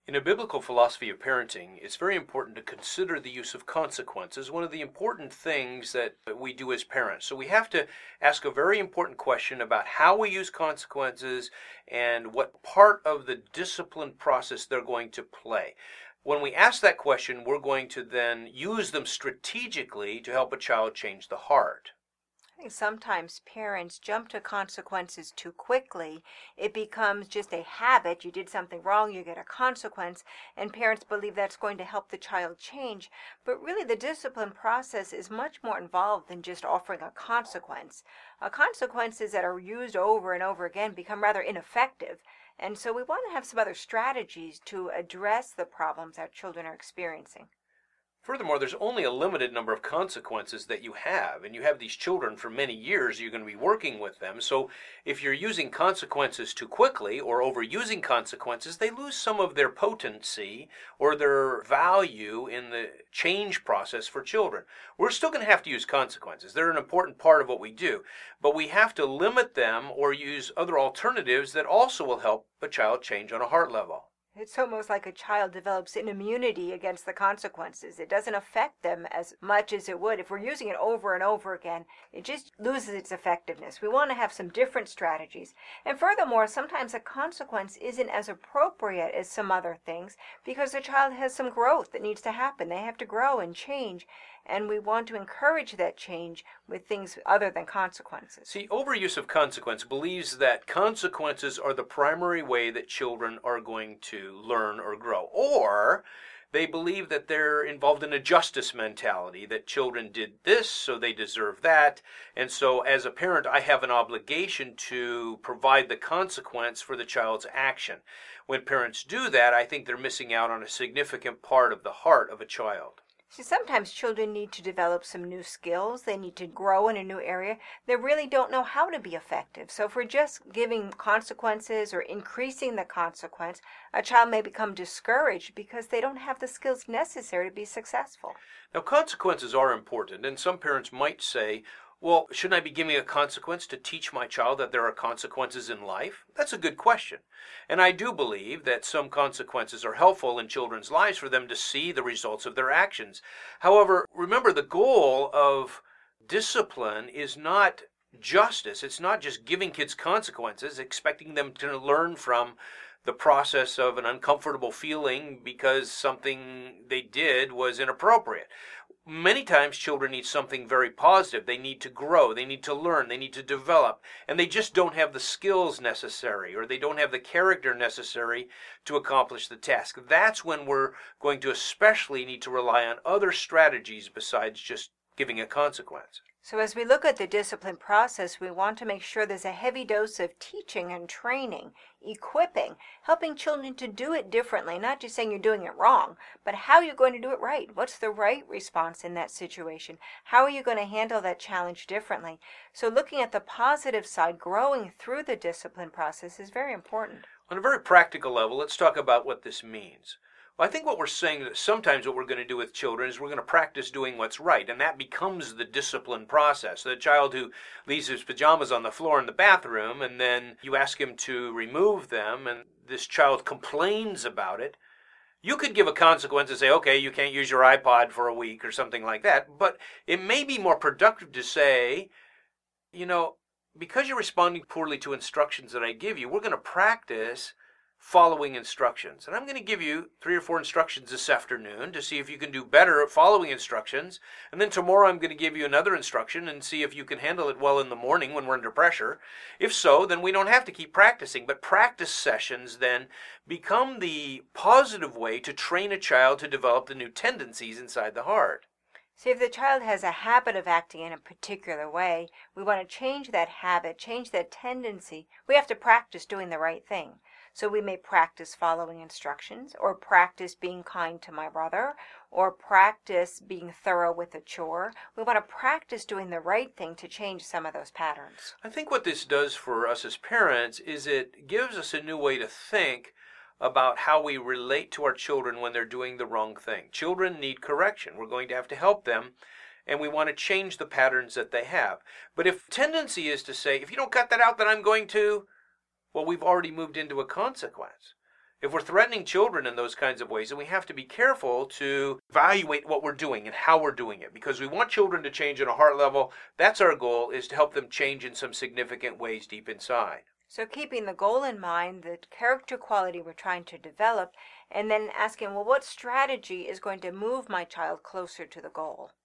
In a biblical philosophy of parenting, it's very important to consider the use of consequences, one of the important things that we do as parents. So we have to ask a very important question about how we use consequences and what part of the discipline process they're going to play. When we ask that question, we're going to then use them strategically to help a child change the heart. I think sometimes parents jump to consequences too quickly. It becomes just a habit. You did something wrong, you get a consequence, and parents believe that's going to help the child change. But really, the discipline process is much more involved than just offering a consequence. Consequences that are used over and over again become rather ineffective. And so we want to have some other strategies to address the problems our children are experiencing. Furthermore, there's only a limited number of consequences that you have, and you have these children for many years. You're going to be working with them. So if you're using consequences too quickly or overusing consequences, they lose some of their potency or their value in the change process for children. We're still going to have to use consequences. They're an important part of what we do, but we have to limit them or use other alternatives that also will help a child change on a heart level. It's almost like a child develops an immunity against the consequences. It doesn't affect them as much as it would. If we're using it over and over again, it just loses its effectiveness. We want to have some different strategies. And furthermore, sometimes a consequence isn't as appropriate as some other things because the child has some growth that needs to happen. They have to grow and change. And we want to encourage that change with things other than consequences. See, overuse of consequence believes that consequences are the primary way that children are going to learn or grow. Or they believe that they're involved in a justice mentality, that children did this, so they deserve that. And so as a parent, I have an obligation to provide the consequence for the child's action. When parents do that, I think they're missing out on a significant part of the heart of a child. See, sometimes children need to develop some new skills. They need to grow in a new area. They really don't know how to be effective. So if we're just giving consequences or increasing the consequence, a child may become discouraged because they don't have the skills necessary to be successful. Now, consequences are important, and some parents might say, well, shouldn't I be giving a consequence to teach my child that there are consequences in life? That's a good question. And I do believe that some consequences are helpful in children's lives for them to see the results of their actions. However, remember, the goal of discipline is not justice. It's not just giving kids consequences, expecting them to learn from the process of an uncomfortable feeling because something they did was inappropriate. Many times children need something very positive. They need to grow, they need to learn, they need to develop, and they just don't have the skills necessary or they don't have the character necessary to accomplish the task. That's when we're going to especially need to rely on other strategies besides just giving a consequence. So as we look at the discipline process, we want to make sure there's a heavy dose of teaching and training, equipping, helping children to do it differently, not just saying you're doing it wrong, but how you're going to do it right. What's the right response in that situation? How are you going to handle that challenge differently? So looking at the positive side, growing through the discipline process is very important. On a very practical level, let's talk about what this means. Well, I think what we're saying that sometimes what we're going to do with children is we're going to practice doing what's right, and that becomes the discipline process. The child who leaves his pajamas on the floor in the bathroom, and then you ask him to remove them, and this child complains about it. You could give a consequence and say, okay, you can't use your iPod for a week or something like that, but it may be more productive to say, because you're responding poorly to instructions that I give you, we're going to practice following instructions. And I'm going to give you 3 or 4 instructions this afternoon to see if you can do better at following instructions. And then tomorrow I'm going to give you another instruction and see if you can handle it well in the morning when we're under pressure. If so, then we don't have to keep practicing. But practice sessions then become the positive way to train a child to develop the new tendencies inside the heart. See, if the child has a habit of acting in a particular way, we want to change that habit, change that tendency. We have to practice doing the right thing. So we may practice following instructions, or practice being kind to my brother, or practice being thorough with a chore. We want to practice doing the right thing to change some of those patterns. I think what this does for us as parents is it gives us a new way to think about how we relate to our children when they're doing the wrong thing. Children need correction. We're going to have to help them, and we want to change the patterns that they have. But if tendency is to say, if you don't cut that out, then I'm going to, well, we've already moved into a consequence. If we're threatening children in those kinds of ways, then we have to be careful to evaluate what we're doing and how we're doing it, because we want children to change at a heart level. That's our goal, is to help them change in some significant ways deep inside. So keeping the goal in mind, the character quality we're trying to develop, and then asking, well, what strategy is going to move my child closer to the goal?